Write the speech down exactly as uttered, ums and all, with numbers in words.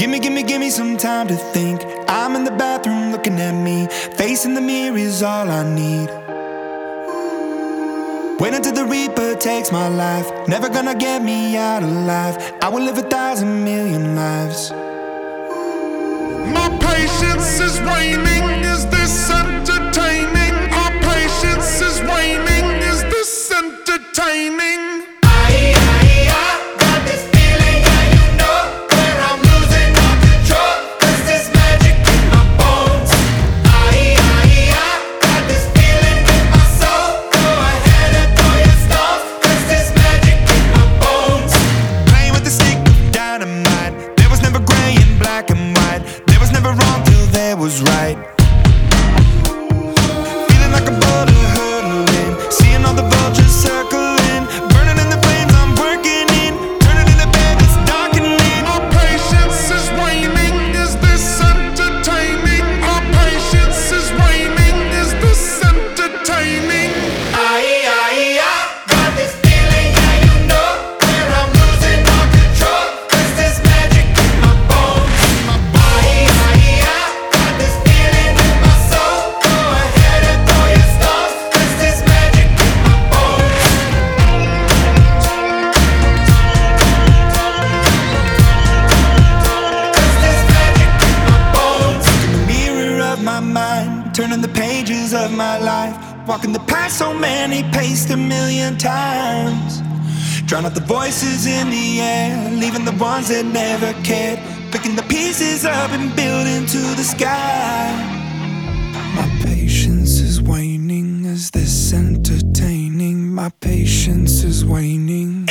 Gimme, gimme, gimme some time to think. I'm in the bathroom looking at me. Facing the mirror is all I need. Wait until the Reaper takes my life. Never gonna get me out alive. I will live a thousand million lives. My patience is waning. Is this entertaining? My patience is waning. Is this entertaining? Was right. Feeling like a boulder hurtling, seeing all the vultures circling, burning in the flames I'm working in, turning in the bed it's darkening. My patience is waning. Is this entertaining? My patience is waning. Is this entertaining? Aye, aye, I got this feeling, yeah, you know, where I'm losing all control. Cause there's magic in my bones. Aye, aye, I turning the pages of my life, walking the path so many paced a million times. Drown out the voices in the air, leaving the ones that never cared, picking the pieces up and building to the sky. My patience is waning. Is this entertaining? My patience is waning.